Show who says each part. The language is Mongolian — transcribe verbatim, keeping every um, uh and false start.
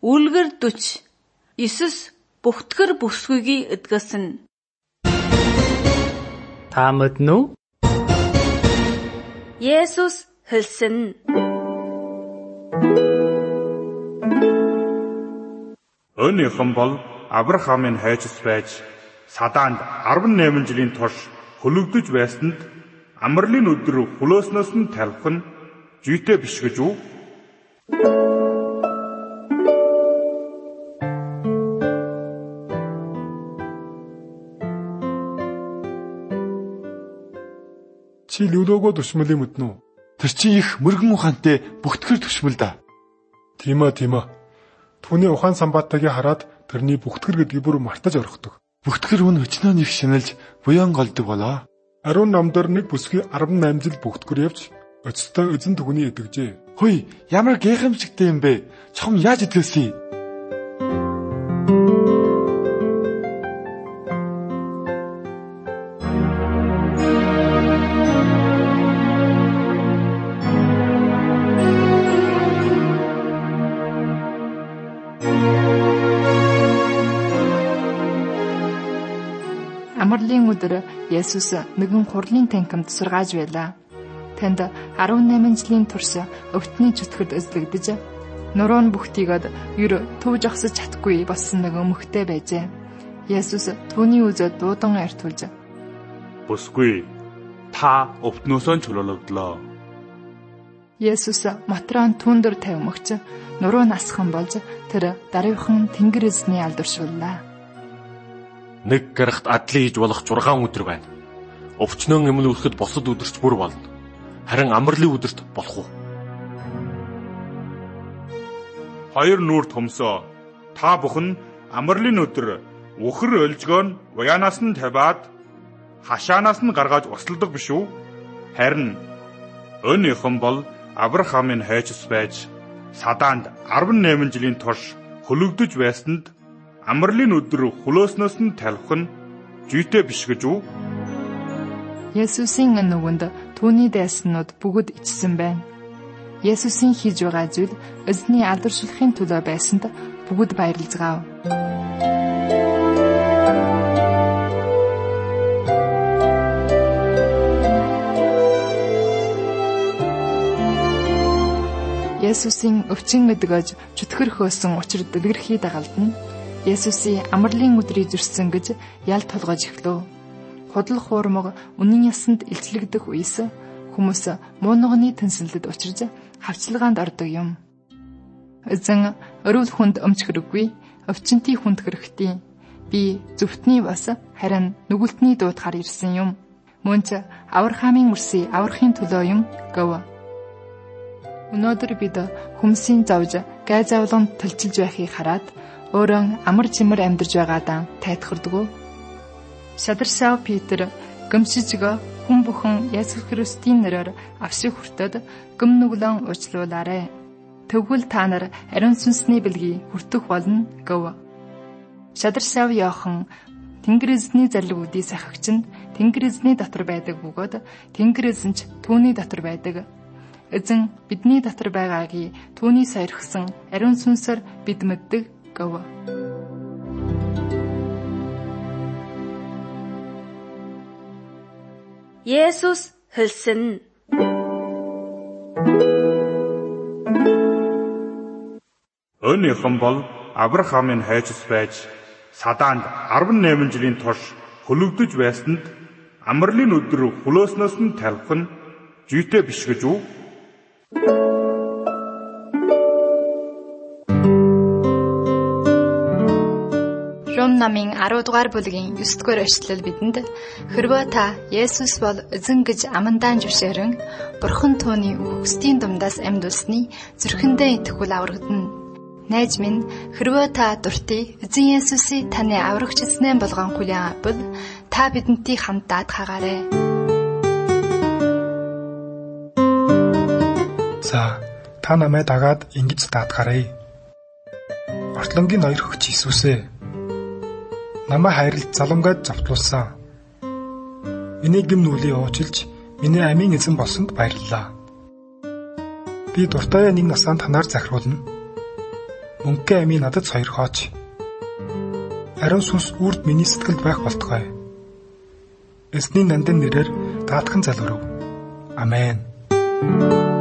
Speaker 1: Үлгэр дөч. Иесус бүхтгэр бүсгүйг эдгэсэн.
Speaker 2: Та мэднэ үү?
Speaker 1: Есүс хэлсэн.
Speaker 3: Өнөөхөн бол Авраамын хайчс байж Садаанд арван найман жилийн турш хөлөгдөж байсанд амралын өдөр хөлөөснөөс нь талих нь жүйтэй биш гэж үү?
Speaker 4: Чи Лүлөгөө төшмөлийн мэднэ үү?
Speaker 5: Тэр чи их мөргөн ухаантай бүхтгэр төшмөл да.
Speaker 4: Тийм ээ, тийм ээ. Түүний ухаан самбаатайг хараад тэрний бүхтгэр гэдгийг бүр мартаж орхидог.
Speaker 5: Бүхтгэр хүн өчнөө нэг шинэлж буян голдог болоо.
Speaker 4: Ариун намдар нэг бүсгүй арван найман жил бүхтгэр явж өцтэй эзэн түүний идэвжээ.
Speaker 5: Хөөе, ямар гайхамшигтай юм бэ? Чом яаж идэвсэн?
Speaker 6: Амралын өдөр Есүс нэгэн хурлын танхимд сургааж байлаа. Танд арван найман жилийн турш өвтний чөтгөрд эзлэгдэж, нуруу нь бүхтийгэд ер төв жогсож чадахгүй болсон нэг өмгтэй байжээ. Есүс түүний үзэд дуудан артуулж:
Speaker 3: Бүсгүй, та өвтнөөсөө чөлөөлөгдлөө.
Speaker 6: Есүс матран түндэр тавьмагч нуруу насхан болж тэр даруйхан тэнгэр эзний алдаршууллаа.
Speaker 7: Нэг гарагт адлын хийж болох зургаан өдөр байна. Өвчнөн эмнэ үлэхэд босод өдөрч бүр болно. Харин амралын өдөрт болох уу?
Speaker 3: Хоёр нүрт хөмсөө. Та бүхэн амралын өдөр үхэр өлжгөөн уянаас нь тавиад хашаанаас нь гаргаж усалдаг биш үү? Харин өнөөхөн бол Авраамын хайчс байж Садаанд арван найман жилийн турш хөлөгдөж байсанд амралын өдөр хөлөөснөөс нь талих нь жүйтэй биш гэж үү?
Speaker 6: Есүсийн нүгэнд түүний дайснууд бүгд ичсэн байна. Есүсийн хийж байгаа зүйл эзний алдаршуулахын төлөө байсанд бүгд баярлцгаав. Есүсийн өвчин эдгэж чөтгөр хөөсөн учир дэлгэрхий дагалдана. Есүсийн амралын өдрийг зөрсөн гэж ял толгож эхлэв. Худал хуурмаг үнэн ясанд илчлэгдэх үес хүмүүс муунагны тэнцэлдэд учирж хавчлагаанд ордог юм. Эзэн өрөөл хүнд өмч хэрэггүй, өвчнөний хүнд хэрэгтэй. Би зөвхтний бас харин нүгэлтний дуудахаар ирсэн юм. Мөн ч Авраамын мөрсөй аврахын төлөө юм гэв. Өнөөдөр бид хүмүүсийн зовж гай завланд төлчилж байхыг хараад өөрөө амар чимэр амьдарч байгаадаа тайтгардаг. Шадаршаа Петр гомшижгаа хүн бүхэн Есүс Христийн нэрээр авшиг хүртээд гөм нүглэн уучлуулаарай. Тэгвэл та нар ариун сүнсний бэлгийг хүртэх болно гэв. Шадаршаа Иохан Тэнгэр эзний залгуудыг сахигч нь Тэнгэр эзний дотор байдаг бөгөөд Тэнгэр эзэн ч түүний дотор байдаг. Эзэн бидний дотор байгаагийг түүний сойрхсон ариун сүнсээр бид мэддэг гэв.
Speaker 1: Есүс хэлсэн.
Speaker 3: Өнөөхөн бол Авраамын хайчс байж Садаанд арван найман жилийн турш хөлөгдөж байсанд амралын өдөр хөлөөснөөс нь талих нь жүйтэй биш гэж үү?
Speaker 6: Ром намын арав дугаар бүлгийн ёс дугаар эшлэл бидэнд хэрвээ та Есүс бол эзэн гэж амандаа зөвшөөрөн Бурхан түүний үхсдийн дундаас амьдулсны зүрхэндээ итгэвэл аврагдана. Найз минь, хэрвээ та дуртай эзэн Есүсийг таны аврагч эзнээ болгон хүлээн авбал та бидэнтэй хамт даатгаагаарай.
Speaker 4: За, та намайг дагаад ингэж даатгаарай. Ортлонгийн ноёр хөгч Иесусээ намайг хайрлж заламгайд зовтлуулсан. Миний гэм нүглийг уучилж, миний амийн эзэн болсонд баярлалаа. Би дуртай нэг насанд танаар захируулна. Мөнхөө амийн надад сойрхооч. Ариун сүнс үрд миний сэтгэлд байх болтугай. Эзний нандин нэрээр даатхан залгэрв. Амен.